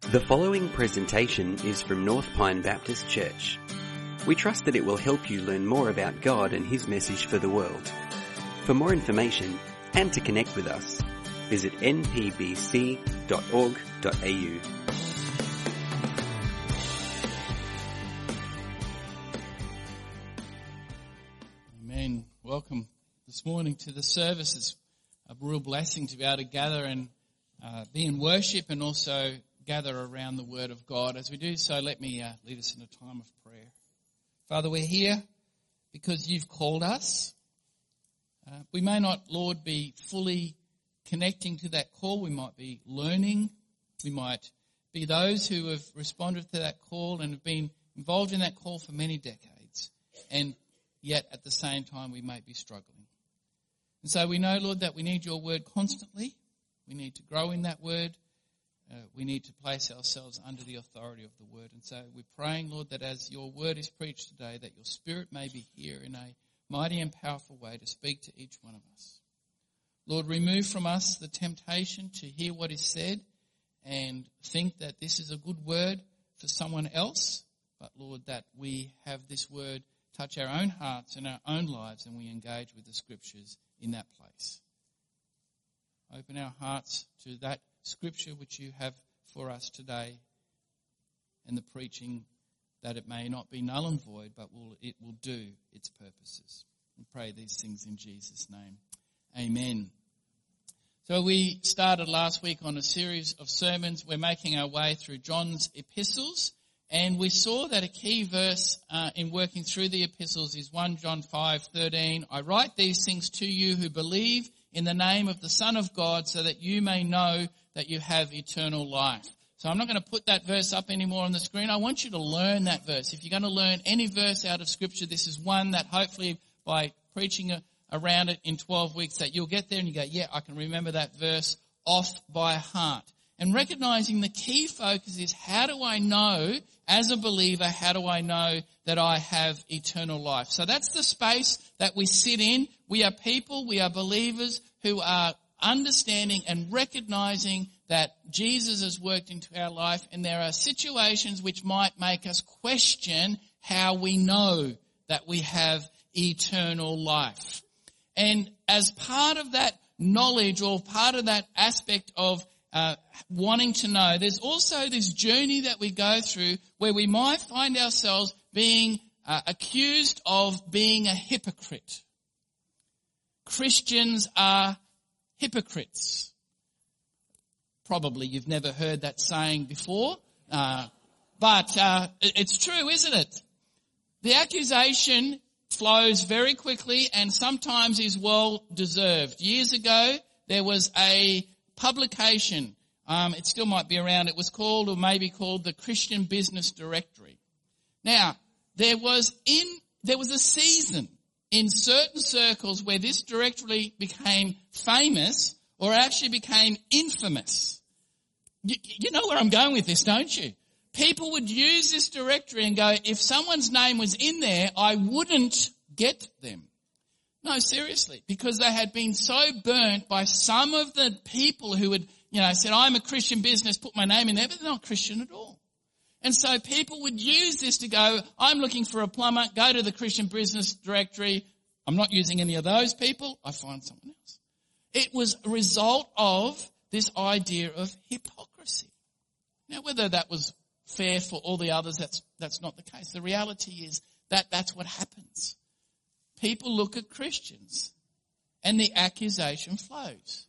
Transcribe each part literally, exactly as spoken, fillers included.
The following presentation is from North Pine Baptist Church. We trust that it will help you learn more about God and His message for the world. For more information and to connect with us, visit n p b c dot org dot a u. Amen. Welcome this morning to the service. It's a real blessing to be able to gather and uh, be in worship and also gather around the Word of God. As we do so, let me uh, lead us in a time of prayer. Father, we're here because You've called us. Uh, we may not, Lord, be fully connecting to that call. We might be learning. We might be those who have responded to that call and have been involved in that call for many decades. And yet at the same time we may be struggling. And so we know, Lord, that we need Your Word constantly. We need to grow in that Word. Uh, we need to place ourselves under the authority of the Word. And so we're praying, Lord, that as Your Word is preached today, that Your Spirit may be here in a mighty and powerful way to speak to each one of us. Lord, remove from us the temptation to hear what is said and think that this is a good word for someone else. But, Lord, that we have this word touch our own hearts and our own lives and we engage with the Scriptures in that place. Open our hearts to that Scripture which You have for us today and the preaching, that it may not be null and void, but will, it will do its purposes. We pray these things in Jesus' name. Amen. So we started last week on a series of sermons. We're making our way through John's epistles, and we saw that a key verse uh, in working through the epistles is First John five thirteen. I write these things to you who believe in the name of the Son of God, so that you may know that you have eternal life. So I'm not going to put that verse up anymore on the screen. I want you to learn that verse. If you're going to learn any verse out of Scripture, this is one that hopefully by preaching a, around it in twelve weeks that you'll get there and you go, yeah, I can remember that verse off by heart. And recognizing the key focus is, how do I know, as a believer, how do I know that I have eternal life? So that's the space that we sit in. We are people, we are believers who are understanding and recognizing that Jesus has worked into our life, and there are situations which might make us question how we know that we have eternal life. And as part of that knowledge, or part of that aspect of uh, wanting to know, there's also this journey that we go through where we might find ourselves being uh, accused of being a hypocrite. Christians are hypocrites. Probably you've never heard that saying before, uh, but uh, it's true, isn't it? The accusation flows very quickly and sometimes is well deserved. Years ago, there was a publication, um, it still might be around, it was called, or maybe called, the Christian Business Directory. Now, there was in there was a season in certain circles where this directory became famous, or actually became infamous. You, you know where I'm going with this, don't you? People would use this directory and go, if someone's name was in there, I wouldn't get them. No, seriously, because they had been so burnt by some of the people who had, you know, said, I'm a Christian business, put my name in there, but they're not Christian at all. And so people would use this to go, I'm looking for a plumber, go to the Christian Business Directory. I'm not using any of those people, I find someone else. It was a result of this idea of hypocrisy. Now, whether that was fair for all the others, that's that's not the case. The reality is that that's what happens. People look at Christians and the accusation flows.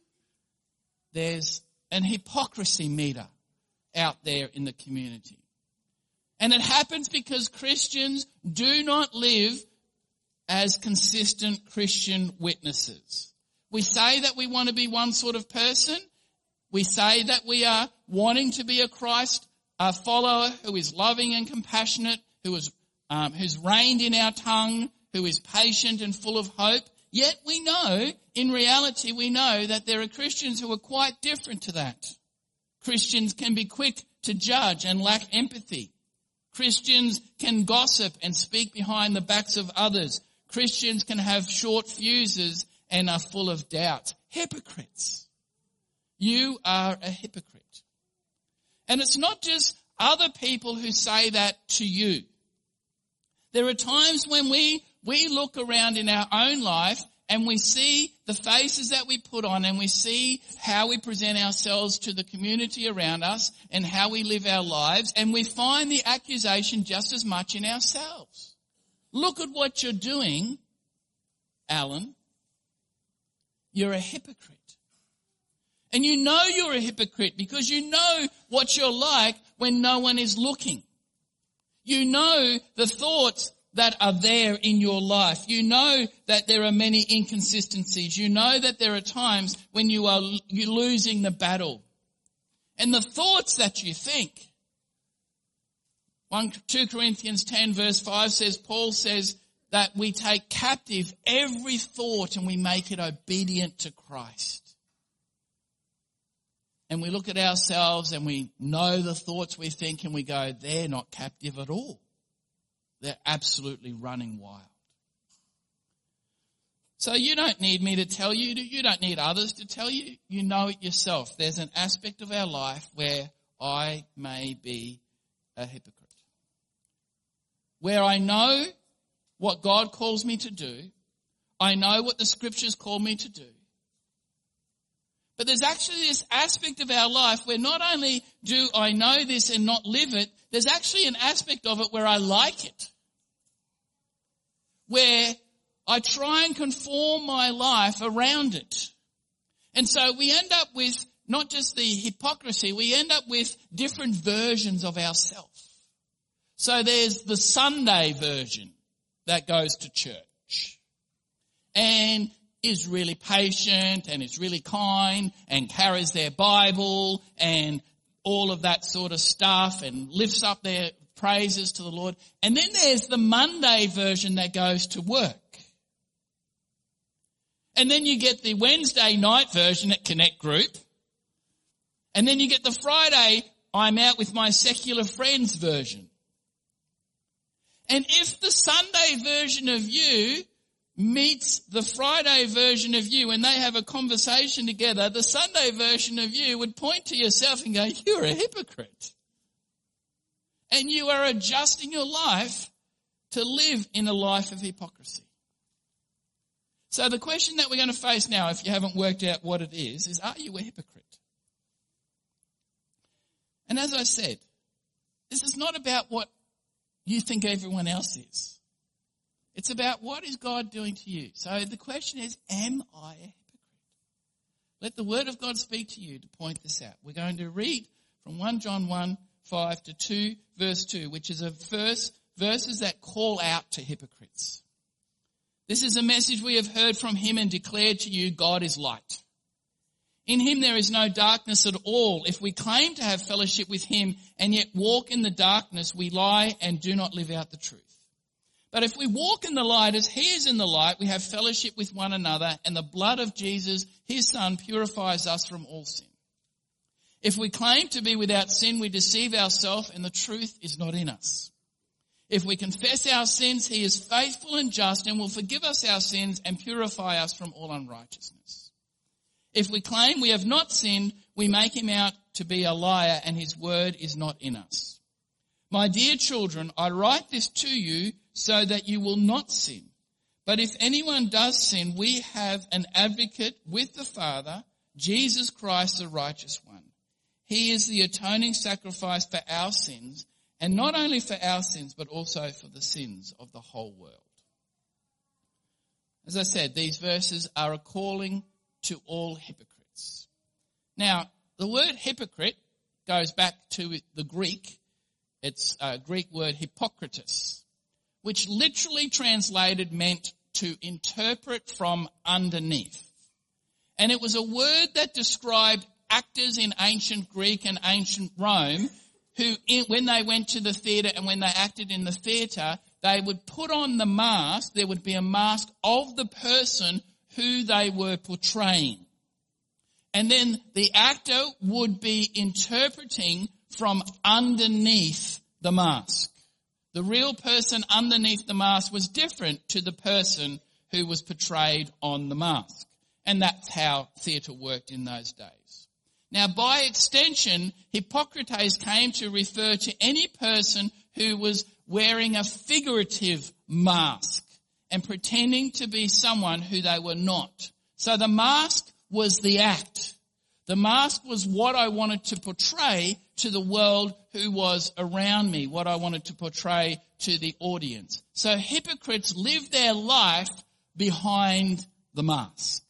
There's an hypocrisy meter out there in the community. And it happens because Christians do not live as consistent Christian witnesses. We say that we want to be one sort of person. We say that we are wanting to be a Christ a follower who is loving and compassionate, who is um, who's reined in our tongue, who is patient and full of hope. Yet we know, in reality, we know that there are Christians who are quite different to that. Christians can be quick to judge and lack empathy. Christians can gossip and speak behind the backs of others. Christians can have short fuses and are full of doubt. Hypocrites. You are a hypocrite. And it's not just other people who say that to you. There are times when we, we look around in our own life and we see the faces that we put on and we see how we present ourselves to the community around us and how we live our lives, and we find the accusation just as much in ourselves. Look at what you're doing, Alan. You're a hypocrite. And you know you're a hypocrite because you know what you're like when no one is looking. You know the thoughts that are there in your life. You know that there are many inconsistencies. You know that there are times when you are you're losing the battle. And the thoughts that you think. Second Corinthians ten verse five says, Paul says that we take captive every thought and we make it obedient to Christ. And we look at ourselves and we know the thoughts we think and we go, they're not captive at all. They're absolutely running wild. So you don't need me to tell you, you don't need others to tell you, you know it yourself. There's an aspect of our life where I may be a hypocrite. Where I know what God calls me to do, I know what the scriptures call me to do. But there's actually this aspect of our life where not only do I know this and not live it, there's actually an aspect of it where I like it. Where I try and conform my life around it. And so we end up with not just the hypocrisy, we end up with different versions of ourselves. So there's the Sunday version that goes to church. And is really patient and is really kind and carries their Bible and all of that sort of stuff and lifts up their praises to the Lord. And then there's the Monday version that goes to work. And then you get the Wednesday night version at Connect Group. And then you get the Friday, I'm out with my secular friends version. And if the Sunday version of you meets the Friday version of you and they have a conversation together, the Sunday version of you would point to yourself and go, you're a hypocrite. And you are adjusting your life to live in a life of hypocrisy. So the question that we're going to face now, if you haven't worked out what it is, is are you a hypocrite? And as I said, this is not about what you think everyone else is. It's about what is God doing to you. So the question is, am I a hypocrite? Let the word of God speak to you to point this out. We're going to read from First John one, five to two, verse two, which is a verse, verses that call out to hypocrites. This is a message we have heard from him and declared to you, God is light. In him there is no darkness at all. If we claim to have fellowship with him and yet walk in the darkness, we lie and do not live out the truth. But if we walk in the light as he is in the light, we have fellowship with one another, and the blood of Jesus, his son, purifies us from all sin. If we claim to be without sin, we deceive ourselves and the truth is not in us. If we confess our sins, he is faithful and just and will forgive us our sins and purify us from all unrighteousness. If we claim we have not sinned, we make him out to be a liar and his word is not in us. My dear children, I write this to you so that you will not sin. But if anyone does sin, we have an advocate with the Father, Jesus Christ, the righteous one. He is the atoning sacrifice for our sins, and not only for our sins, but also for the sins of the whole world. As I said, these verses are a calling to all hypocrites. Now, the word hypocrite goes back to the Greek. It's a Greek word hypokritos, which literally translated meant to interpret from underneath. And it was a word that described actors in ancient Greek and ancient Rome who, when they went to the theatre and when they acted in the theatre, they would put on the mask. There would be a mask of the person who they were portraying. And then the actor would be interpreting from underneath the mask. The real person underneath the mask was different to the person who was portrayed on the mask. And that's how theatre worked in those days. Now, by extension, Hippocrates came to refer to any person who was wearing a figurative mask and pretending to be someone who they were not. So the mask was the act. The mask was what I wanted to portray to the world who was around me, what I wanted to portray to the audience. So hypocrites live their life behind the mask.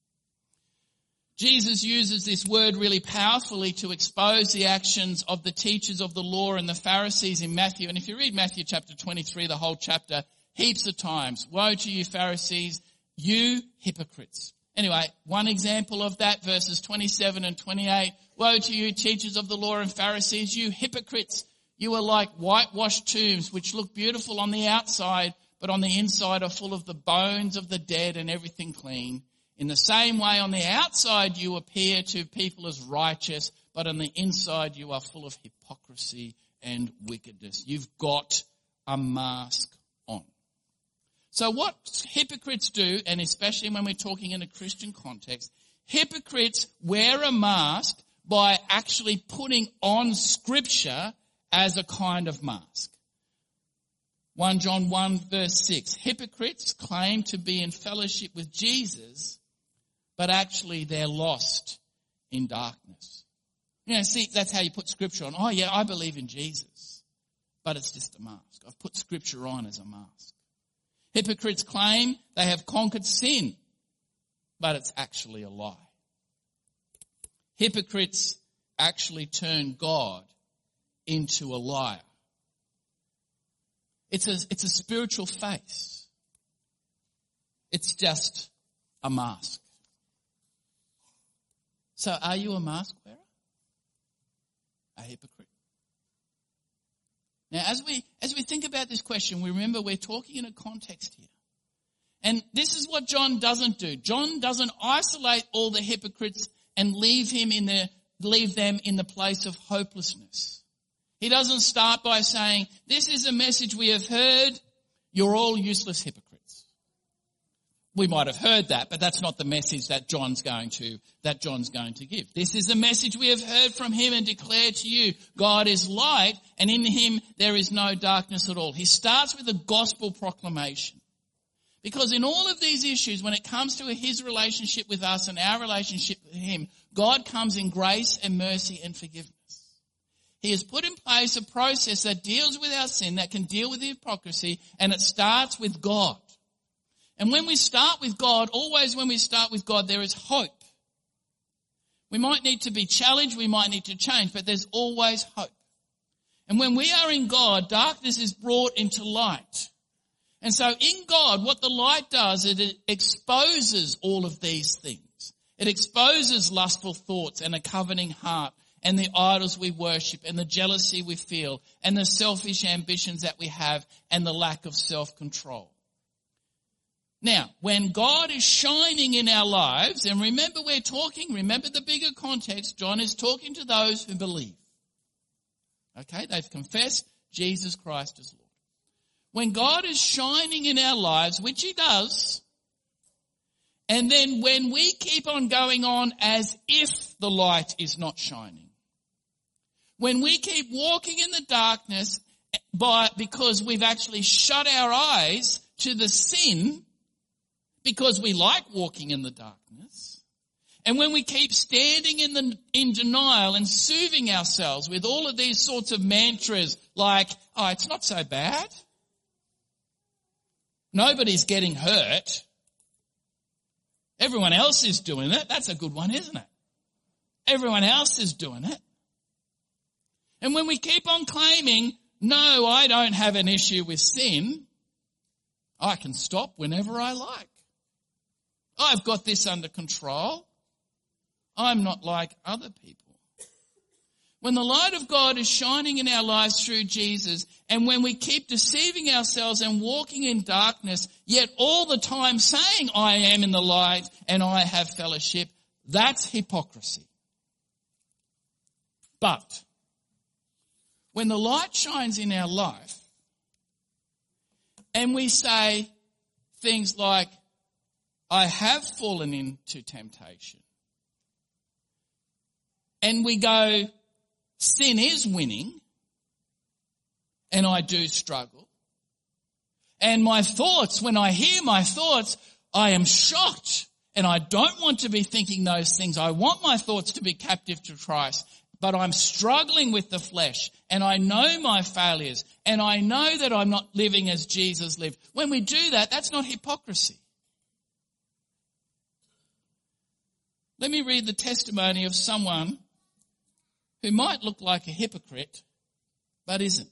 Jesus uses this word really powerfully to expose the actions of the teachers of the law and the Pharisees in Matthew. And if you read Matthew chapter twenty-three, the whole chapter, heaps of times, woe to you Pharisees, you hypocrites. Anyway, one example of that, verses twenty-seven and twenty-eight, woe to you teachers of the law and Pharisees, you hypocrites. You are like whitewashed tombs which look beautiful on the outside, but on the inside are full of the bones of the dead and everything clean. In the same way, on the outside you appear to people as righteous, but on the inside you are full of hypocrisy and wickedness. You've got a mask on. So what hypocrites do, and especially when we're talking in a Christian context, hypocrites wear a mask by actually putting on Scripture as a kind of mask. First John one verse six, hypocrites claim to be in fellowship with Jesus, but actually they're lost in darkness. You know, see, that's how you put Scripture on. Oh yeah, I believe in Jesus, but it's just a mask. I've put Scripture on as a mask. Hypocrites claim they have conquered sin, but it's actually a lie. Hypocrites actually turn God into a liar. It's a, it's a spiritual face. It's just a mask. So are you a mask wearer? A hypocrite? Now, as we as we think about this question, we remember we're talking in a context here. And this is what John doesn't do. John doesn't isolate all the hypocrites and leave him in the leave them in the place of hopelessness. He doesn't start by saying, this is a message we have heard, you're all useless hypocrites. We might have heard that, but that's not the message that John's going to, that John's going to give. This is a message we have heard from him and declare to you. God is light, and in him there is no darkness at all. He starts with a gospel proclamation. Because in all of these issues, when it comes to his relationship with us and our relationship with him, God comes in grace and mercy and forgiveness. He has put in place a process that deals with our sin, that can deal with the hypocrisy, and it starts with God. And when we start with God, always when we start with God, there is hope. We might need to be challenged, we might need to change, but there's always hope. And when we are in God, darkness is brought into light. And so in God, what the light does, it exposes all of these things. It exposes lustful thoughts and a coveting heart and the idols we worship and the jealousy we feel and the selfish ambitions that we have and the lack of self-control. Now, when God is shining in our lives, and remember we're talking, remember the bigger context, John is talking to those who believe. Okay, they've confessed Jesus Christ as Lord. When God is shining in our lives, which he does, and then when we keep on going on as if the light is not shining, when we keep walking in the darkness by, because we've actually shut our eyes to the sin, because we like walking in the darkness, and when we keep standing in the in denial and soothing ourselves with all of these sorts of mantras like, oh, it's not so bad. Nobody's getting hurt. Everyone else is doing it. That's a good one, isn't it? Everyone else is doing it. And when we keep on claiming, no, I don't have an issue with sin, I can stop whenever I like. I've got this under control. I'm not like other people. When the light of God is shining in our lives through Jesus, and when we keep deceiving ourselves and walking in darkness, yet all the time saying I am in the light and I have fellowship, that's hypocrisy. But when the light shines in our life and we say things like, I have fallen into temptation, and we go, sin is winning, and I do struggle. And my thoughts, when I hear my thoughts, I am shocked, and I don't want to be thinking those things. I want my thoughts to be captive to Christ, but I'm struggling with the flesh, and I know my failures, and I know that I'm not living as Jesus lived. When we do that, that's not hypocrisy. Let me read the testimony of someone who might look like a hypocrite, but isn't.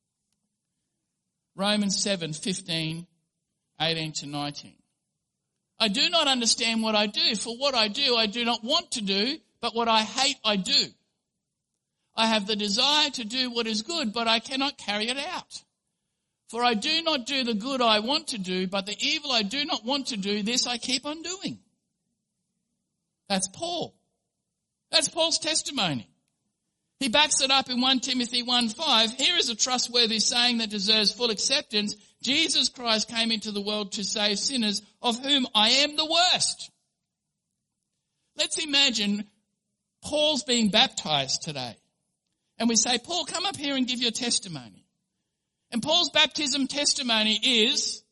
Romans seven, fifteen, eighteen to nineteen. I do not understand what I do, for what I do I do not want to do, but what I hate I do. I have the desire to do what is good, but I cannot carry it out. For I do not do the good I want to do, but the evil I do not want to do, this I keep on doing. That's Paul. That's Paul's testimony. He backs it up in First Timothy one five. Here is a trustworthy saying that deserves full acceptance. Jesus Christ came into the world to save sinners, of whom I am the worst. Let's imagine Paul's being baptized today. And we say, Paul, come up here and give your testimony. And Paul's baptism testimony is,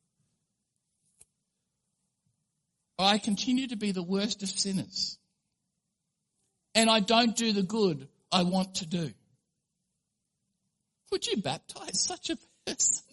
I continue to be the worst of sinners. And I don't do the good I want to do. Would you baptize such a person?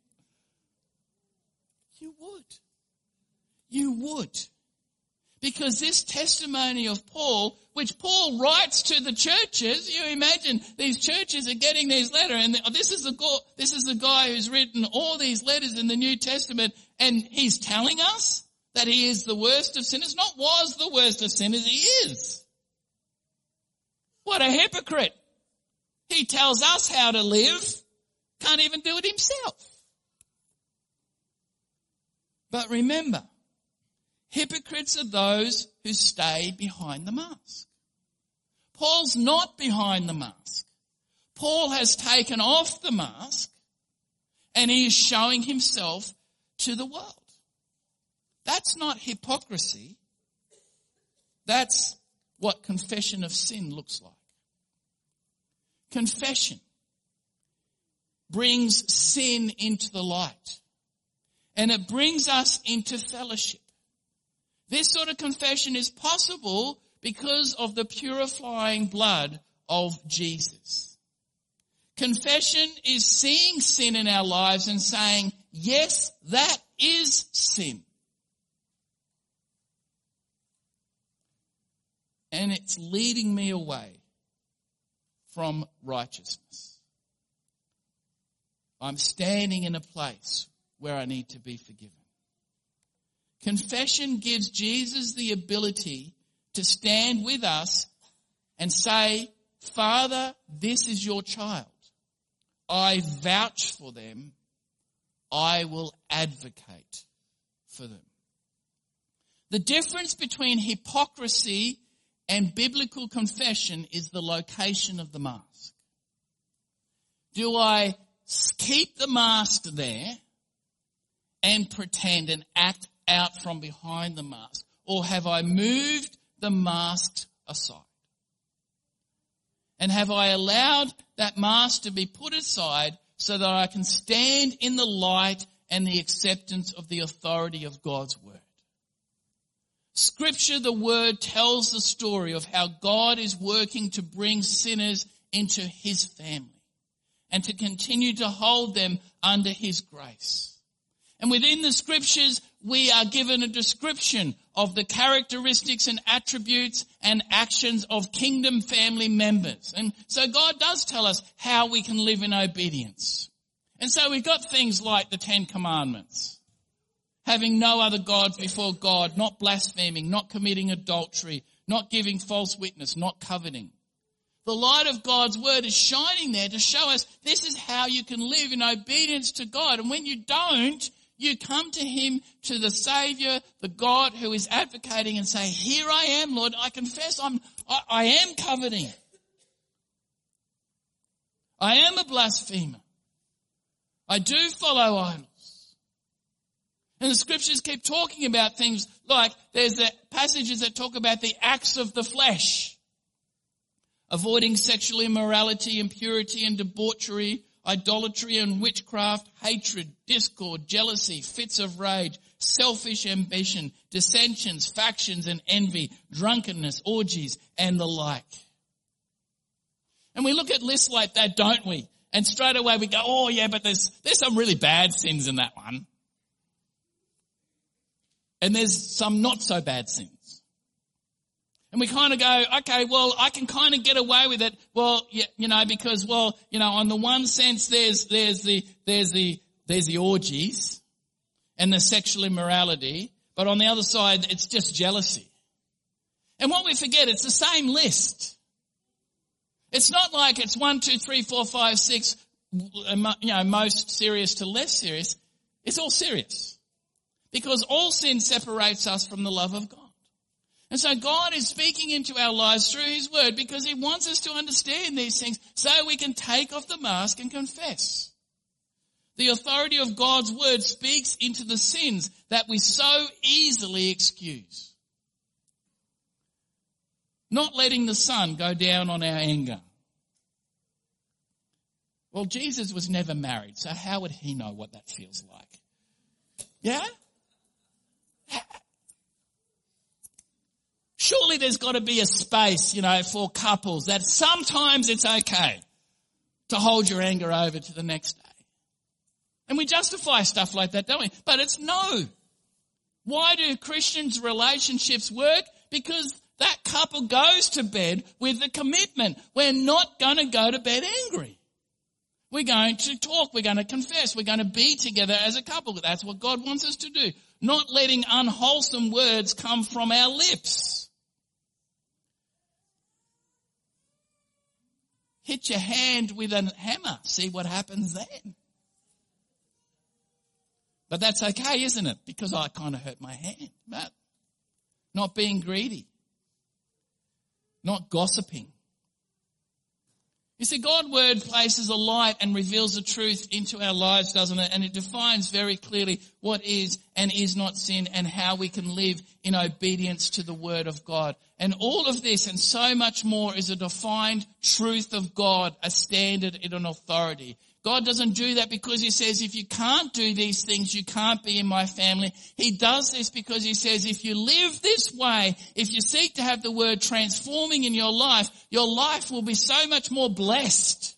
You would. You would. Because this testimony of Paul, which Paul writes to the churches, you imagine these churches are getting these letters, and this is the guy, this is the guy who's written all these letters in the New Testament, and he's telling us that he is the worst of sinners. Not was the worst of sinners, he is. What a hypocrite. He tells us how to live, can't even do it himself. But remember, hypocrites are those who stay behind the mask. Paul's not behind the mask. Paul has taken off the mask and he is showing himself to the world. That's not hypocrisy. That's what confession of sin looks like. Confession brings sin into the light, and it brings us into fellowship. This sort of confession is possible because of the purifying blood of Jesus. Confession is seeing sin in our lives and saying, yes, that is sin. And it's leading me away from righteousness. I'm standing in a place where I need to be forgiven. Confession gives Jesus the ability to stand with us and say, Father, this is your child. I vouch for them. I will advocate for them. The difference between hypocrisy and biblical confession is the location of the mask. Do I keep the mask there and pretend and act out from behind the mask? Or have I moved the mask aside? And have I allowed that mask to be put aside so that I can stand in the light and the acceptance of the authority of God's word? Scripture, the word, tells the story of how God is working to bring sinners into his family and to continue to hold them under his grace. And within the scriptures, we are given a description of the characteristics and attributes and actions of kingdom family members. And so God does tell us how we can live in obedience. And so we've got things like the Ten Commandments. Having no other gods before God, not blaspheming, not committing adultery, not giving false witness, not coveting. The light of God's word is shining there to show us this is how you can live in obedience to God. And when you don't, you come to him, to the Savior, the God who is advocating, and say, here I am, Lord, I confess I'm, I, I am coveting. I am a blasphemer. I do follow idols. And the scriptures keep talking about things like there's the passages that talk about the acts of the flesh. avoiding sexual immorality, impurity and debauchery, idolatry and witchcraft, hatred, discord, jealousy, fits of rage, selfish ambition, dissensions, factions and envy, drunkenness, orgies and the like. And we look at lists like that, don't we? And straight away we go, oh yeah, but there's, there's some really bad sins in that one. And there's some not so bad sins. And we kind of go, okay, well, I can kind of get away with it. Well, yeah, you know, because, well, you know, on the one sense, there's, there's the, there's the, there's the orgies and the sexual immorality. But on the other side, it's just jealousy. And what we forget, it's the same list. It's not like it's one, two, three, four, five, six, you know, most serious to less serious. It's all serious. Because all sin separates us from the love of God. And so God is speaking into our lives through His Word because He wants us to understand these things so we can take off the mask and confess. The authority of God's Word speaks into the sins that we so easily excuse. Not letting the sun go down on our anger. Well, Jesus was never married, so how would He know what that feels like? Yeah? Surely there's got to be a space, you know, for couples that sometimes it's okay to hold your anger over to the next day. And we justify stuff like that, don't we? But it's no. Why do Christians' relationships work? Because that couple goes to bed with the commitment. We're not going to go to bed angry. We're going to talk. We're going to confess. We're going to be together as a couple. That's what God wants us to do. Not letting unwholesome words come from our lips. Hit your hand with a hammer. See what happens then. But that's okay, isn't it? Because I kind of hurt my hand. But not being greedy. Not gossiping. You see, God's Word places a light and reveals the truth into our lives, doesn't it? And it defines very clearly what is and is not sin and how we can live in obedience to the Word of God. And all of this and so much more is a defined truth of God, a standard and an authority. God doesn't do that because He says, if you can't do these things, you can't be in my family. He does this because He says, if you live this way, if you seek to have the Word transforming in your life, your life will be so much more blessed.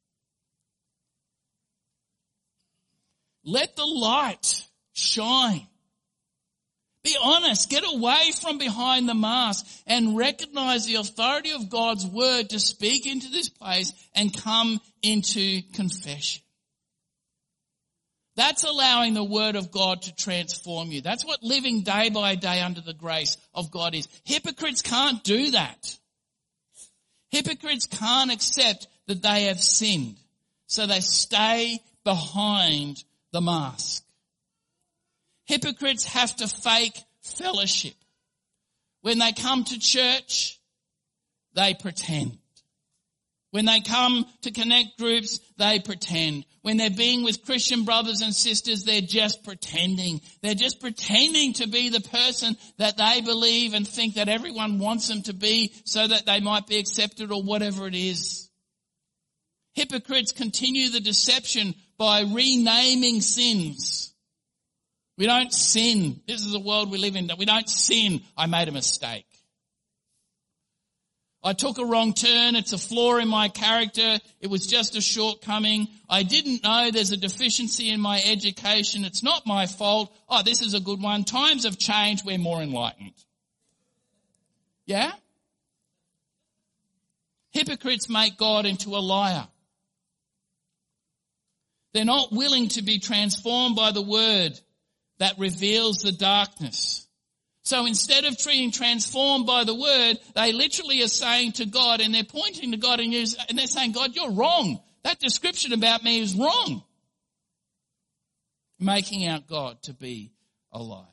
Let the light shine. Be honest. Get away from behind the mask and recognize the authority of God's Word to speak into this place and come into confession. That's allowing the Word of God to transform you. That's what living day by day under the grace of God is. Hypocrites can't do that. Hypocrites can't accept that they have sinned, so they stay behind the mask. Hypocrites have to fake fellowship. When they come to church, they pretend. When they come to connect groups, they pretend. When they're being with Christian brothers and sisters, they're just pretending. They're just pretending to be the person that they believe and think that everyone wants them to be so that they might be accepted or whatever it is. Hypocrites continue the deception by renaming sins. We don't sin. This is the world we live in. We don't sin. I made a mistake. I took a wrong turn. It's a flaw in my character. It was just a shortcoming. I didn't know there's a deficiency in my education. It's not my fault. Oh, this is a good one. Times have changed. We're more enlightened. Yeah? Hypocrites make God into a liar. They're not willing to be transformed by the Word that reveals the darkness. So instead of being transformed by the Word, they literally are saying to God, and they're pointing to God and they're saying, God, you're wrong. That description about me is wrong. Making out God to be a liar.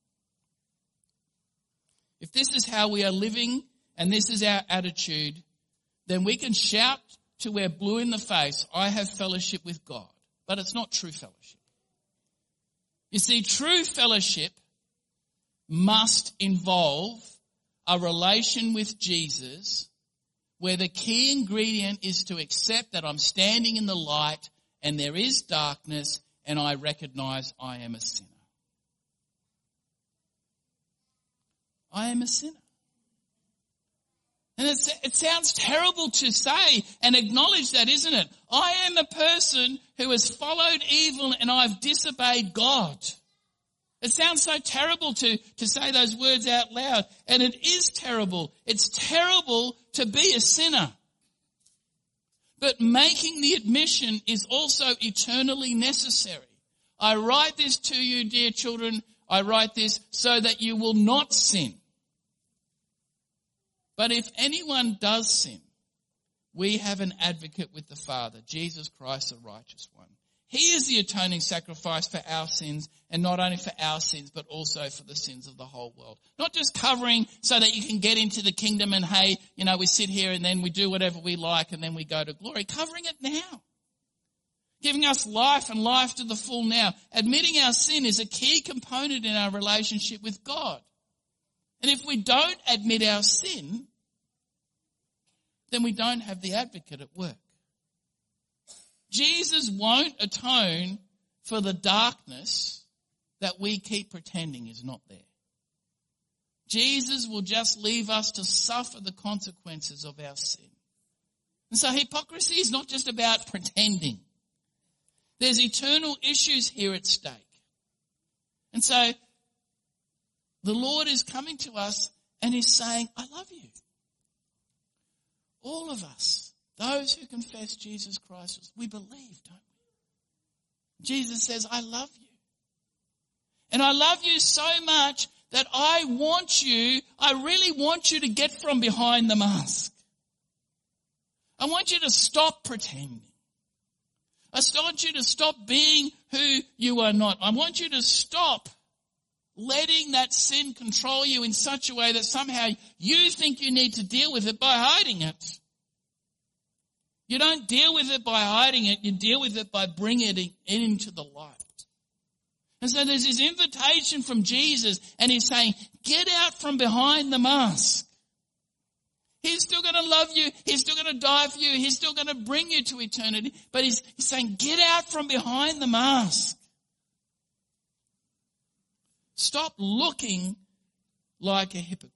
If this is how we are living and this is our attitude, then we can shout till we're blue in the face, I have fellowship with God. But it's not true fellowship. You see, true fellowship must involve a relation with Jesus where the key ingredient is to accept that I'm standing in the light and there is darkness and I recognize I am a sinner. I am a sinner. And it's, it sounds terrible to say and acknowledge that, isn't it? I am a person who has followed evil and I've disobeyed God. It sounds so terrible to, to say those words out loud. And it is terrible. It's terrible to be a sinner. But making the admission is also eternally necessary. I write this to you, dear children. I write this so that you will not sin. But if anyone does sin, we have an advocate with the Father, Jesus Christ, the righteous one. He is the atoning sacrifice for our sins, and not only for our sins, but also for the sins of the whole world. Not just covering so that you can get into the kingdom and, hey, you know, we sit here and then we do whatever we like and then we go to glory. Covering it now. Giving us life and life to the full now. Admitting our sin is a key component in our relationship with God. And if we don't admit our sin, then we don't have the advocate at work. Jesus won't atone for the darkness that we keep pretending is not there. Jesus will just leave us to suffer the consequences of our sin. And so hypocrisy is not just about pretending. There's eternal issues here at stake. And so the Lord is coming to us and He's saying, I love you. All of us, those who confess Jesus Christ, we believe, don't we? Jesus says, I love you. And I love you so much that I want you, I really want you to get from behind the mask. I want you to stop pretending. I want you to stop being who you are not. I want you to stop letting that sin control you in such a way that somehow you think you need to deal with it by hiding it. You don't deal with it by hiding it. You deal with it by bringing it into the light. And so there's this invitation from Jesus, and He's saying, get out from behind the mask. He's still going to love you. He's still going to die for you. He's still going to bring you to eternity. But he's, he's saying, get out from behind the mask. Stop looking like a hypocrite.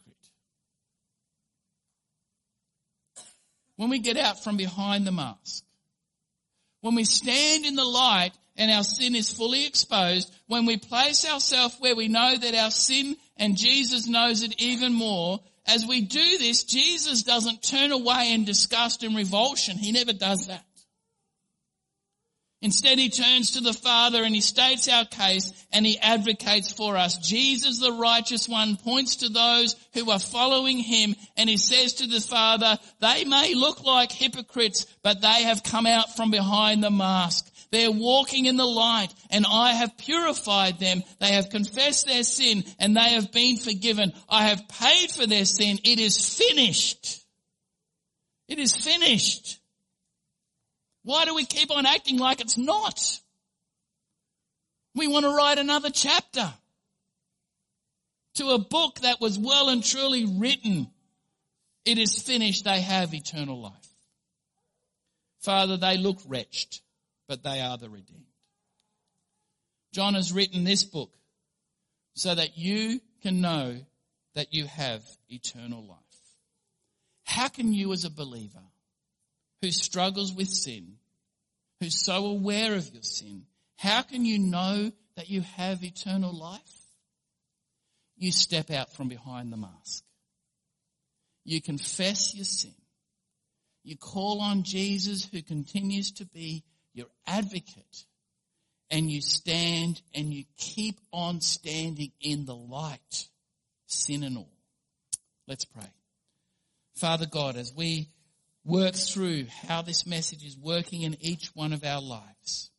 When we get out from behind the mask, when we stand in the light and our sin is fully exposed, when we place ourselves where we know that our sin and Jesus knows it even more, as we do this, Jesus doesn't turn away in disgust and revulsion. He never does that. Instead, He turns to the Father and He states our case and He advocates for us. Jesus, the righteous one, points to those who are following Him and He says to the Father, they may look like hypocrites, but they have come out from behind the mask. They're walking in the light and I have purified them. They have confessed their sin and they have been forgiven. I have paid for their sin. It is finished. It is finished. Why do we keep on acting like it's not? We want to write another chapter to a book that was well and truly written. It is finished. They have eternal life. Father, they look wretched, but they are the redeemed. John has written this book so that you can know that you have eternal life. How can you as a believer who struggles with sin, who's so aware of your sin, how can you know that you have eternal life? You step out from behind the mask. You confess your sin. You call on Jesus, who continues to be your advocate, and you stand and you keep on standing in the light, sin and all. Let's pray. Father God, as we work through how this message is working in each one of our lives,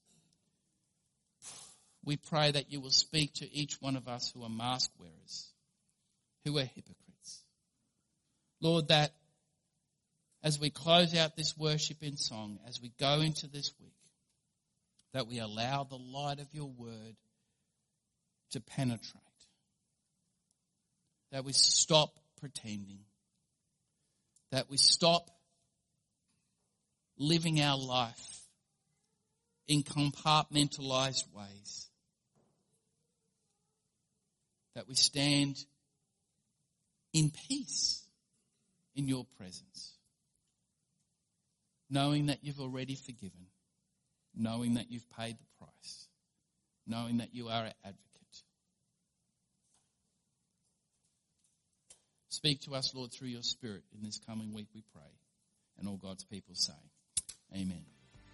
we pray that you will speak to each one of us who are mask wearers, who are hypocrites. Lord, that as we close out this worship in song, as we go into this week, that we allow the light of your word to penetrate, that we stop pretending, that we stop living our life in compartmentalized ways. That we stand in peace in your presence, knowing that you've already forgiven, knowing that you've paid the price, knowing that you are our advocate. Speak to us, Lord, through your Spirit in this coming week, we pray. And all God's people say, amen.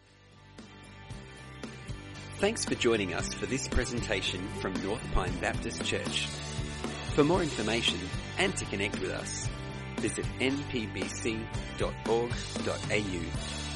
Thanks for joining us for this presentation from North Pine Baptist Church. For more information and to connect with us, visit n p b c dot org dot a u.